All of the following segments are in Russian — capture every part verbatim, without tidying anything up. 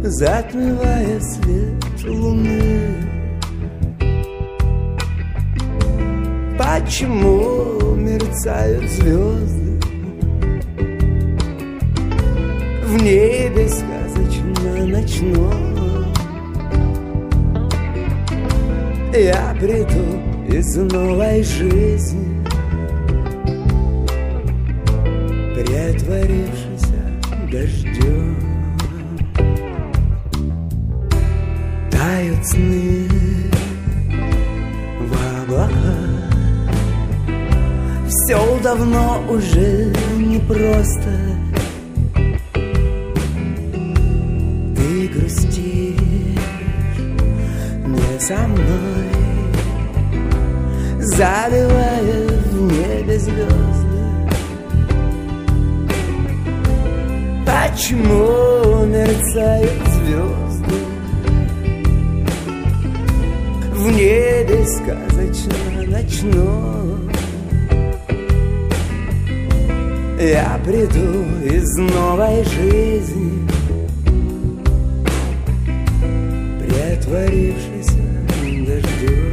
затмевая свет луны. Почему мерцают звезды в небе сказочно ночном? Я приду из новой жизни, притворившись дождем. Тают сны в облаках, все давно уже непросто. Ты грустишь не со мной, заливая в небе звезды. Почему мерцают звезды в небе сказочно ночном? Я приду из новой жизни, притворившись дождем.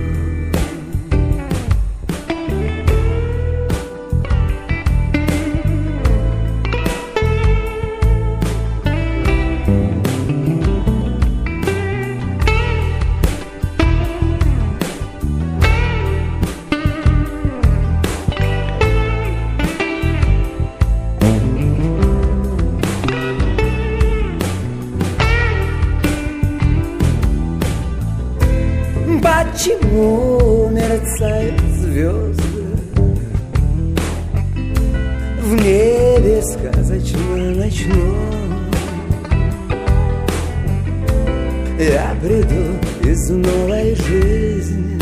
Почему мерцают звезды в небе сказочно ночном? Я приду из новой жизни,